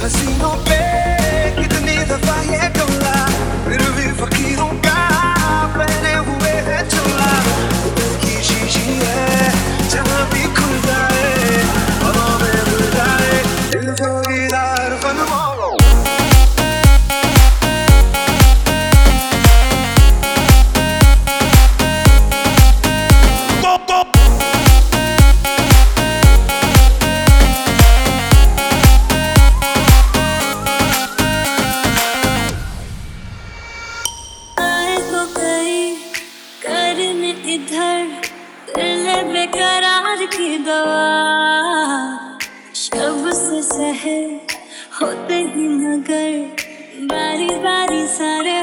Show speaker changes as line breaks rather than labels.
हसीनों पे कितनी दफा ये डोला, फिर भी फकीरों का पहने हुए है चोला। दिल की शीशी है जहाँ भी खुल जाए, हवा में मिल जाए, दिल जोगीदार फन मोलो।
इधर दिल बेकरार की दवा, शब से सहर होते ही नगर, बारी बारी सारे